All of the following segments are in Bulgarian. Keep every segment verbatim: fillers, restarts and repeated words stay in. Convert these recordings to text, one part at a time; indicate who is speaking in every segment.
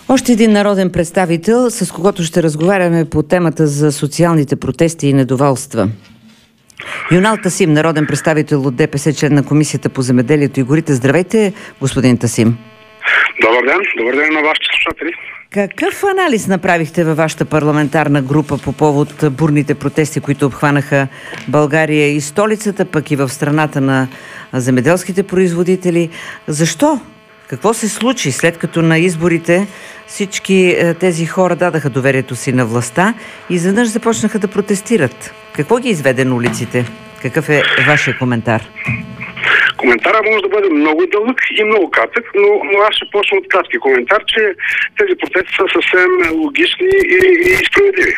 Speaker 1: Още един народен представител, с когото ще разговаряме по темата за социалните протести и недоволства. Юнал Тасим, народен представител от ДПС, член на Комисията по земеделието и горите. Здравейте, господин Тасим.
Speaker 2: Добър ден, добър ден на вашите слушатели.
Speaker 1: Какъв анализ направихте във вашата парламентарна група по повод бурните протести, които обхванаха България и столицата, пък и в страната на земеделските производители? Защо? Какво се случи, след като на изборите всички тези хора дадаха доверието си на властта и изведнъж започнаха да протестират? Какво ги изведе на улиците? Какъв е вашия коментар?
Speaker 2: Коментарът може да бъде много дълъг и много кратък, но, но аз ще почна от кратки коментар, че тези протести са съвсем логични и, и справедливи.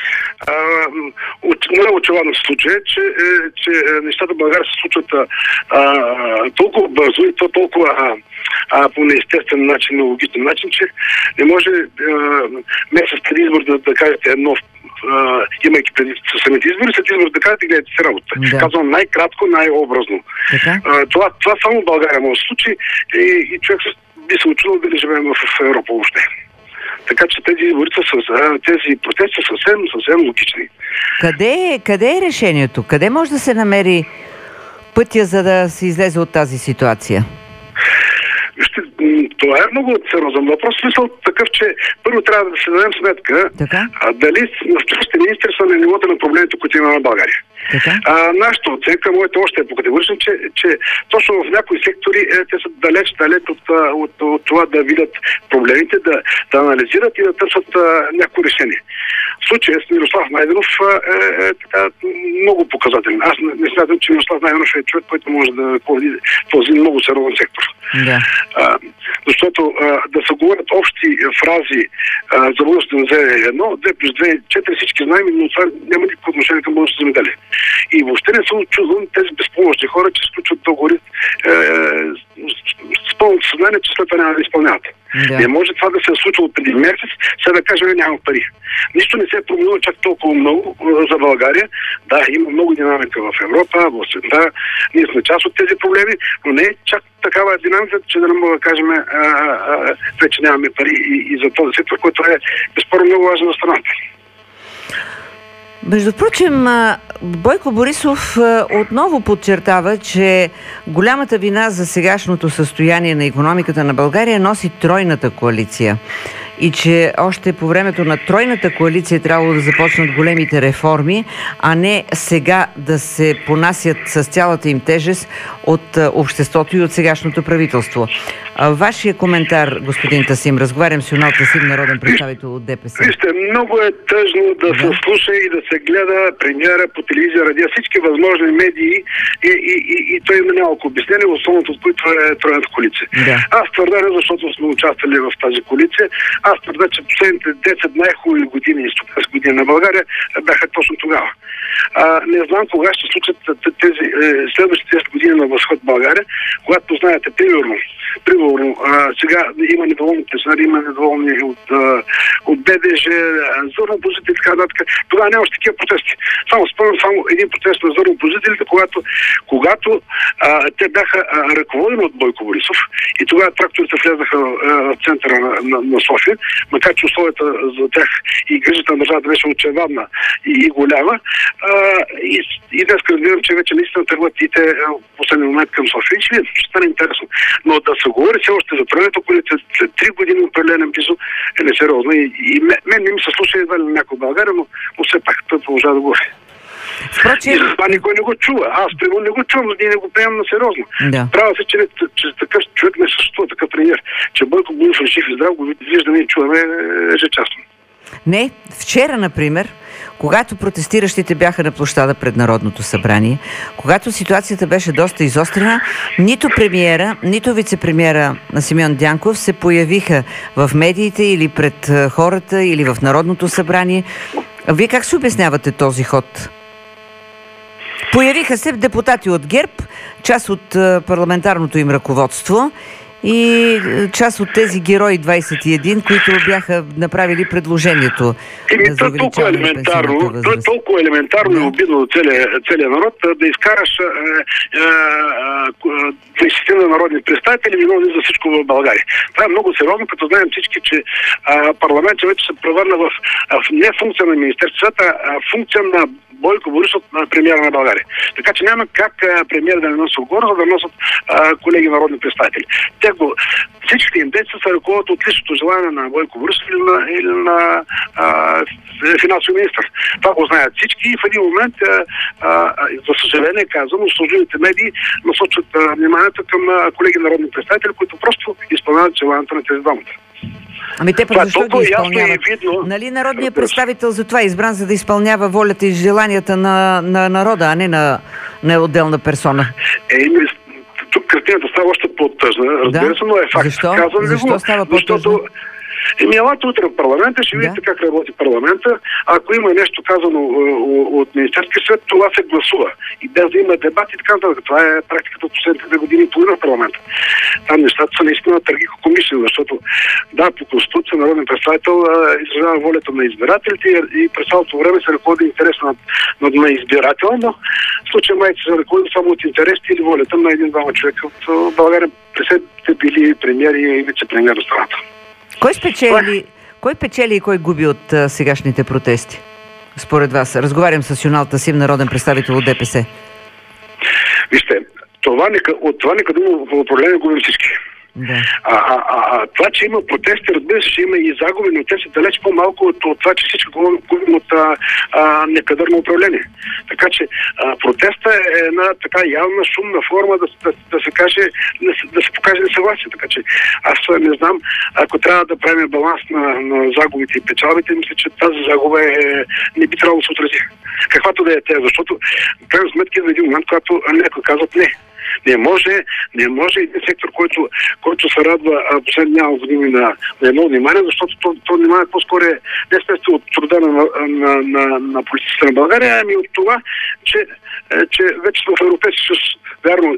Speaker 2: Много очевидно се случва, че, че нещата в България се случват а, толкова бързо и то толкова а, а, по неестествен начин, логичен начин, че не може а, месец преди избор да, да кажете едно, а, имайки преди самите избори, след избор да кажете, гледайте си работа. Да. Казвам най-кратко, най-образно. А, това, това само в България може да се случи и, и човек би се учил дали живеем в, в Европа въобще. Така че тези избори са, тези протести са съвсем, съвсем логични.
Speaker 1: Къде, къде е решението? Къде може да се намери пътя, за да се излезе от тази ситуация?
Speaker 2: Вижте, това е много сериозен въпрос. Смисъл такъв, че първо трябва да се дадем сметка а, дали настоящите министри са на нивото на проблемите, които има на България. А, нашата оценка, моята още е по-категорична, че, че точно в някои сектори е, те са далеч, далеч от, от, от, от това да видят проблемите, да, да анализират и да търсят а, някакво решение. В случая с Мирослав Найденов е, е така много показателен. Аз не, не смятам, че Мирослав Найденов е човек, който може да ръководи този много сериозен сектор. Да. А, защото а, да се говорят общи фрази а, за българското земеделие едно, две плюс две, четири, всички знаем, но това няма никакво отношение към българското земеделие. И въобще не съм чудвам тези безпомощни хора, че сключват договори е, с пълното съзнание, че след това няма да изпълняват. Да. Не може това да се е случило преди месец, сега да кажем няма пари. Нищо не се е променило чак толкова много за България. Да, има много динамика в Европа, в света. Ние сме част от тези проблеми, но не е чак такава динамика, че да не мога да кажем а, а, вече нямаме пари и, и за този сектор, който е безспорно много важен на страната.
Speaker 1: Между прочим, Бойко Борисов отново подчертава, че голямата вина за сегашното състояние на икономиката на България носи тройната коалиция. И че още по времето на тройната коалиция трябвало да започнат големите реформи, а не сега да се понасят с цялата им тежест от обществото и от сегашното правителство. Вашия коментар, господин Тасим. Разговарям с Юнал Тасим, народен представител от ДПС.
Speaker 2: Вижте, много е тъжно да, да се слуша и да се гледа премиера по телевизия, радио, всички възможни медии и, и, и, и той има няколко обяснения, основното от които е тройната коалиция. Да. Аз твърда, защото сме участвали в тази коалиция, аз твърда, че последните десет най-хубави години и стопански години на България бяха точно тогава. А, не знам кога ще случат тези е, следващите десет години на възход в България, когато знаете, примерно, примерно а, сега има недоволни пенсионери, има недоволни от, а, от БДЖ, зърнопозители и така нататък. Тогава нямаше такива протести. Само спомням само един протест на зърнопозителите, когато, когато а, те бяха а, ръководени от Бойко Борисов и тогава тракторите влезнаха в центъра на, на, на София, макар че условията за тях и грижата на държавата беше очевадна и, и голяма. А, и, и днес разбирам, че вече наистина тръгват и те в последния момент към София. Ще видим, ще стане интересно. Но да се говори все още за тройната коалиция след три години определен близо е несериозно. И, и мен не ми се слуша едва ли на някой в България, но, но все пак той продължава да говори. Впрочем... И за това никой не го чува. Аз примерно не го чувам, но ние не го приемам на сериозно. Да. Правя се, че, че такъв човек не съществува, такъв премиер. Че Бойко Борисов жив и здрав го виждаме и чуваме ежечасно.
Speaker 1: Не, вчера, например, когато протестиращите бяха на площада пред Народното събрание, когато ситуацията беше доста изострена, нито премиера, нито вице-премиера на Симеон Дянков се появиха в медиите или пред хората, или в Народното събрание. Вие как се обяснявате този ход? Появиха се депутати от ГЕРБ, част от парламентарното им ръководство, и част от тези герои двайсет и един, които бяха направили предложението.
Speaker 2: Еми, за е толкова елементарно, е толкова елементарно да. И обидно за целия, целия народ да изкараш двайсет народни представители виновни за всичко в България. Това е много сериозно, като знаем всички, че а, парламентът вече се превърна в, в не функция на Министерството, а функция на Бойко Борисов, премиера на България. Така че няма как премиер да не носи отговорност, за да носят а, колеги народни представители. Те го, всичките им действия се ръководят от личното желание на Бойко Борисов или на, или на а, финансови министър. Това го знаят всички и в един момент, а, а, за съжаление казано, служебните медии насочат а, вниманието към а, колеги народни представители, които просто изпълняват желанието на тези двамата.
Speaker 1: Ами те пък защо ги изпълняват? Нали народният представител за това е избран, за да изпълнява волята и желанията на, на народа, а не на, на отделна персона?
Speaker 2: Е, тук картината става още по-тъжна, разбира се, да? Но е факт.
Speaker 1: Защо? Казвам Защо го, става по-тъжна? Защото
Speaker 2: Еми, елате утре в парламента, ще видите да. Как работи парламента. Ако има нещо казано от Министерския съвет, това се гласува. И без да има дебат и така нататък. Това е практиката от последните две години и половина в парламента. Там нещата са наистина трагикомислени, защото да, по Конституция народен представител изразява волята на избирателите и през цялото време се ръководи интерес на, на, на избирател, но в случая майче се ръководи само от интересите или волята на един-двама човека от България, през себе били премиери и вице-премиер на страната.
Speaker 1: Кой спечели, кой печели и кой губи от а, сегашните протести? Според вас. Разговарям с Юнал Тасим, народен представител от ДПС.
Speaker 2: Вижте, това нека, от това некъдемо в управление губим всички.
Speaker 1: Да.
Speaker 2: А, а, а, а това, че има протести, разбира се, ще има и загуби, но те са далеч по-малко от, от това, че всички губим от а, а, некадърно управление. Така че а, протеста е една така явна, шумна форма да, да, да се каже, да, да се покаже несъгласие. Така че аз не знам, ако трябва да правим баланс на, на загубите и печалбите, мисля, че тази загуба е, не би трябвало да се отрази. Каквато да е тя, защото в крайна сметка за един момент, когато някой казват не. Не може, не може един сектор, който, който се радва последни няма години на, на едно внимание, защото то, то внимание по-скоро е не следствие от труда на, на, на, на политиците на България, ами от това, че, че вече в Европейския съюз, вярно,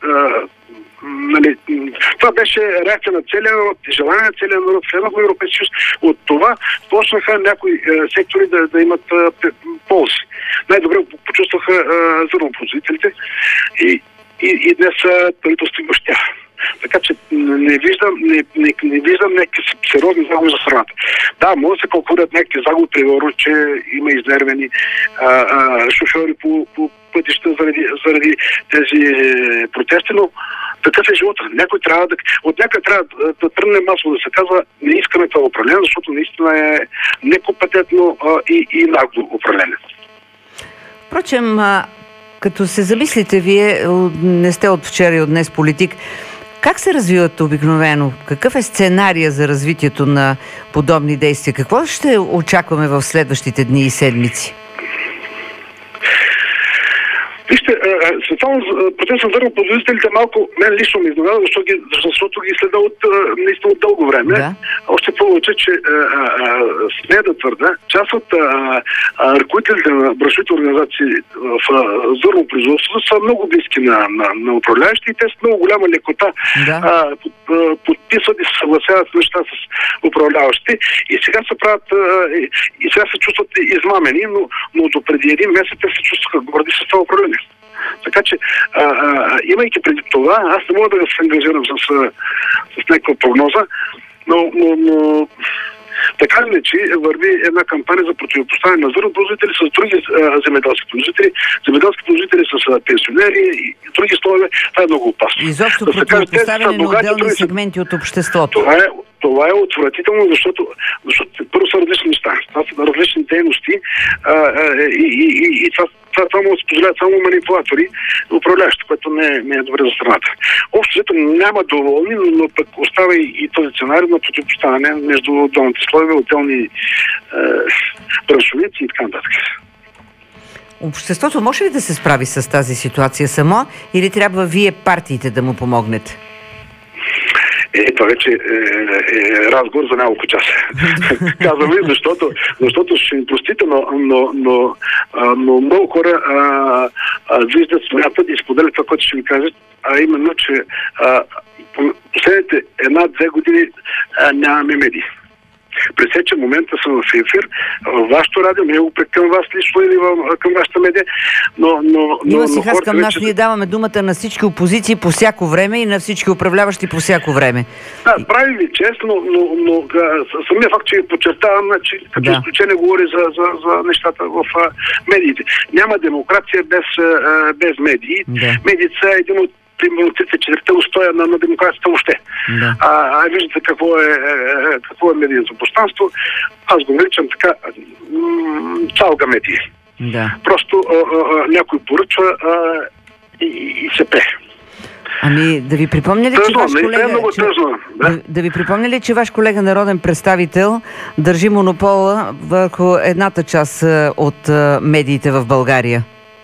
Speaker 2: нали, това беше реакция на целия народ, желание на целия народ, следва в Европейския съюз. От това почнаха някои е, сектори да, да имат е, ползи. Най-добре почувстваха е, зърнопроизводителите и И, и днес правителството им баща. Така че не виждам, не, не, не виждам някакви сериозни загуби за страната. Да, може да се калкулират някакви загуби, примерно, че има изнервени а, а, шофьори по, по пътища заради, заради тези протести, но такъв е живота. Някой трябва да, от някой трябва да, да тръгне масово да се казва, не искаме това управление, защото наистина е некомпетентно а, и, и нагло управление.
Speaker 1: Впрочем, като се замислите, вие не сте от вчера и от днес политик, как се развиват обикновено? Какъв е сценария за развитието на подобни действия? Какво ще очакваме в следващите дни и седмици?
Speaker 2: Вижте, специално протест на зърнопроизводителите малко мен лично ми изненада, защото ги, защото ги следа от, наистина от дълго време. Да. Още повече, че смея да твърда, част от ръководителите на браншовите организации в зърнопроизводството са много близки на, на, на управляващи и те с много голяма лекота да. а, подписват и се съгласяват с неща с управляващи и сега се правят и, и сега се чувстват измамени, но, но до преди един месец те се чувстваха горди с това управление. Така че, а, а, имайки преди това, аз не мога да се ангажирам с, с някаква прогноза, но, но, но така ли, че върви една кампания за противопоставяне на зърнопроизводители с други а, земеделски производители, земеделски производители с а, пенсионери и други слове. Това е много опасно.
Speaker 1: Изобщо да противопоставяне на отделни сегменти от обществото.
Speaker 2: Това е, това е отвратително, защото, защото първо са различни неща. Това са различни дейности а, а, и, и, и, и това Това, това му се позволяват само манипулатори, управляващи, което не, не е добре за страната. Общо взето няма доволни, но, но пък остава и, и този сценарий на противопоставяне между отделните слоеве, отделни е, браншовици и така нататък.
Speaker 1: Обществото може ли да се справи с тази ситуация само или трябва вие партиите да му помогнете?
Speaker 2: Е, това вече е, е разговор за няколко часа. Казвам ви, защото, защото ще ми простите, но, но, но, но много хора а, а, виждат, смятат и споделят това, което ще ми кажат, а именно, че а, последните една-две години а, нямаме медии. Пресече момента съм в ефир, в вашето радио, не го към вас лично или към вашата медия, но... но,
Speaker 1: Има си хас към нас, ние даваме думата на всички опозиции по всяко време и на всички управляващи по всяко време.
Speaker 2: Да, прави ви чест, но, но, но самия факт, че подчертавам, че като да. изключение говори за, за, за нещата в а, медиите. Няма демокрация без, а, без медии. Да. Медиите са един от примерно тридесет и четирите устоя на, на демокрацията въобще. Да. А, а виждате какво е, е, какво е медийното пространство. Аз го наричам така м- цалга медии. Да. Просто а, а, някой поръчва а, и, и се пе.
Speaker 1: Ами да ви припомня ли, тъжно, че ваш колега... Е че, да? Да, да ви припомня ли, че ваш колега народен представител държи монопола върху едната част от медиите в България?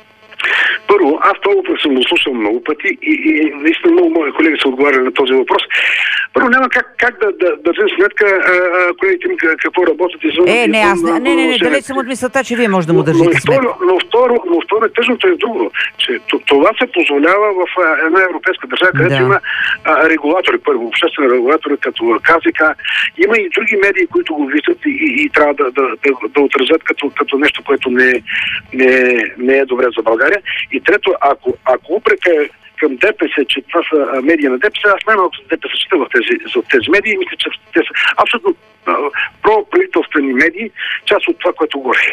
Speaker 2: Първо, аз това съм го слушал много пъти и, и наистина много мои колеги са отговаряли на този въпрос. Първо, няма как, как да, да, да държим сметка а, колегите им какво работят извън...
Speaker 1: Е, не, аз не, не, не, не, далеч съм от мисълта, че вие може да му държите
Speaker 2: но,
Speaker 1: сметка.
Speaker 2: Но второ, но второ, тъжното е друго, че това се позволява в а, една европейска държава, където да. има а, регулатори, първо, обществени регулатори, като КЗК. Има и други медии, които го виждат и, и, и трябва да, да, да, да отразят като, като нещо, което не, не, не е добре за България. И трето, ако, ако упрека е към ДПС, че това са медии на ДПС, аз най-малко с ДПС чета в тези, за тези медии и мисля, че те са абсолютно проправителствени медии, част от това, което говори.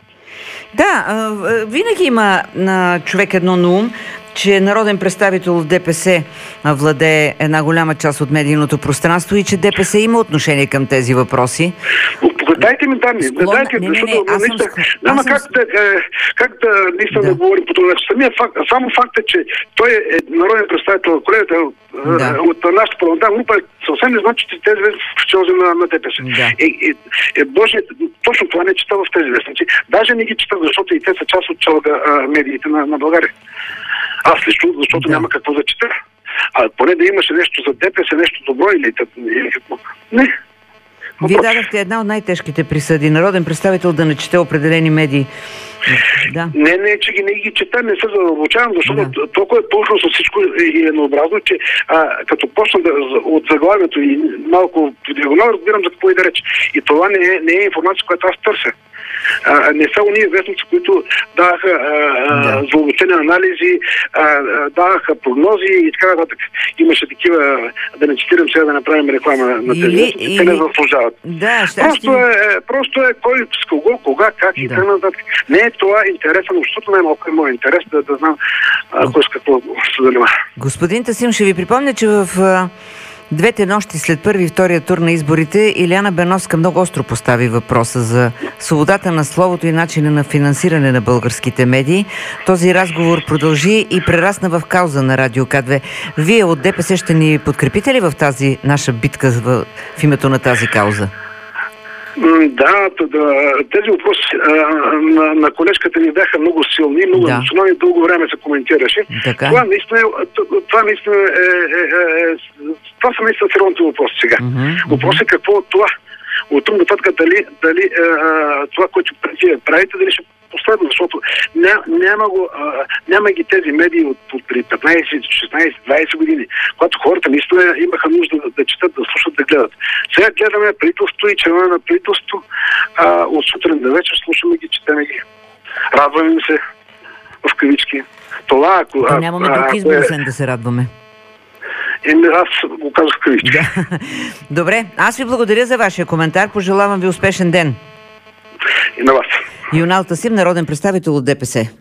Speaker 1: Да, винаги има на човек едно на ум, че народен представител в ДПС владее една голяма част от медийното пространство и че ДПС има отношение към тези въпроси.
Speaker 2: Дайте ми данни, Склон... дайте,
Speaker 1: не, защото не, не,
Speaker 2: наистина,
Speaker 1: съм...
Speaker 2: няма
Speaker 1: съм...
Speaker 2: как да, е, как да наистина да. да говорим по това начин. Самия факт, само факт е, че той е народен представител, колегата да. от нашата парламентарна група, съвсем не значи, че тези в челзи на, на ДПС. Да. Е, е, е, Боже, точно това не чета в тези вестници. Даже не ги чета, защото и те са част от челга медиите на, на България. Аз лично, защото да. няма какво да чета. А поне да имаше нещо за ДПС, нещо добро или, или какво. Не.
Speaker 1: Вие дадахте една от най-тежките присъди. Народен представител да не чете определени медии. Да.
Speaker 2: Не, не, че ги не ги чета, не се задълбочавам, защото да. толкова е точно с всичко и еднообразно, че а, като почна да, от заглавието и малко по диагонал, разбирам за какво и да рече. И това не е, не е информация, която аз търся. А, не са уния вестници, които даваха да. задълбочени анализи, а, даваха прогнози и така нататък. Имаше такива, да не цитирам сега да направим реклама на тези вестници, или... те не заслужават.
Speaker 1: Да,
Speaker 2: просто, е, просто е кой с кого, кога, как да. и така нататък. Не е това интересно, защото най-малко е моят интерес да, да знам а, кой с какво се занимава.
Speaker 1: Господин Тасим, ще ви припомня, че в двете нощи след първи и втория тур на изборите Илияна Беновска много остро постави въпроса за свободата на словото и начина на финансиране на българските медии. Този разговор продължи и прерасна в кауза на Радио К две. Вие от ДПС ще ни подкрепите ли в тази наша битка в, в името на тази кауза?
Speaker 2: Да, да, тези въпроси а, на, на колежката ни бяха много силни, много да. емоционални, дълго време се коментираше. Така. Това наистина, това наистина е, е, е, това са наистина сериозните въпроси сега. Uh-huh, Въпросът е какво от това? От тук нататък дали, дали е, това, което правите, дали ще последва, защото ня, няма, го, а, няма ги тези медии от, от при петнайсет, шестнайсет, двайсет години, когато хората наистина имаха нужда да, да четат, да слушат, да гледат. Сега гледаме правителство и членове на правителство, а, от сутрин до вечер слушаме ги, четеме ги. Радваме се в кавички. Това, ако...
Speaker 1: То нямаме друг избор, освен да се радваме.
Speaker 2: Еми, аз го казах в кавички.
Speaker 1: Да. Добре, аз ви благодаря за вашия коментар. Пожелавам ви успешен ден.
Speaker 2: И на вас.
Speaker 1: Юнал Тасим, народен представител от ДПС.